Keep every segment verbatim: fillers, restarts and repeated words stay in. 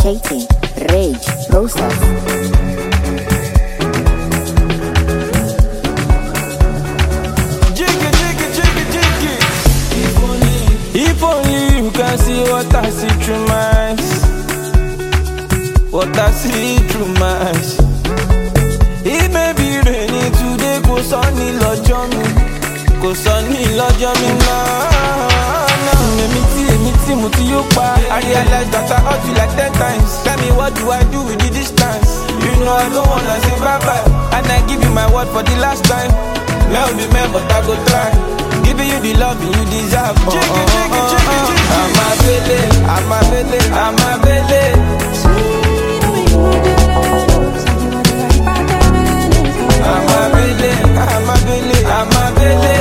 Shaking, rage, process. Jiggy, jiggy, jiggy, jiggy. If only, if only you can see what I see through my eyes. What I see through my eyes. It may be raining today, go sunny lọ́jọ́ mi, go sunny lọ́jọ́ mi náà. Èmi tí èmi tí mo ti yóò pa. I realize that I hurt you like ten times. Tell me what do I do with the distance? You know I don't wanna say bye bye, and I give you my word for the last time. Mel be man, but I go try. Giving you the love you deserve. Oh, jiggy, jiggy, jiggy, jiggy. I'm a belly, I'm a belly, I'm a belly. I'm a belly, I'm a belly, I'm a belly.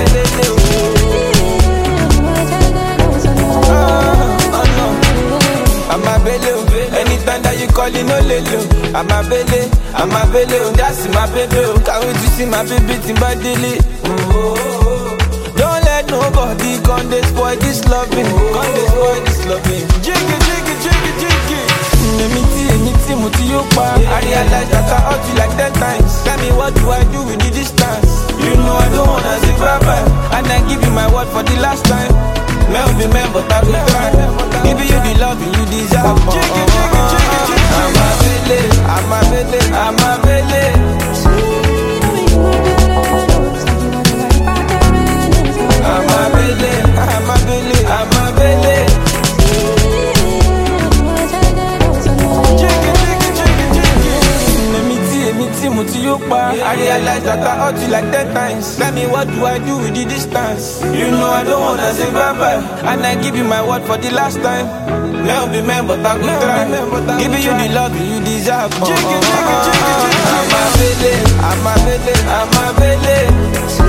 I'm a belly. Anytime that you call, you know lelo. I'm a belly, I'm a belly. That's my baby. Can't wait to see my baby in my daily. Don't let nobody come dey spoil this loving. Come dey spoil this loving. Jiggy, jiggy, jiggy, jiggy. Èmi tí èmi tí mo ti yóò pa. I realize that I hurt you like ten times. Tell me what do I do with the distance? You know I don't wanna say bye bye, and I give you my word for the last time. Mel be man, but I go try. Giving you the love you deserve. Jiggy, jiggy, jiggy, jiggy. I'm a belly, I'm a belly, I'm a belly. I'm a belly, I'm a belly, I'm a belly. Jiggy, jiggy, jiggy, jiggy. Èmi tí èmi tí mo ti yóò pa. I realize that I hurt you like ten times. Tell me what do I do with the distance? You know I don't wanna say bye bye, and I give you my word for the last time. Mel be man, but I go try. Giving you the love you deserve. Jiggy, jiggy, jiggy, jiggy. I'm a belly, I'm a belly, I'm a belly.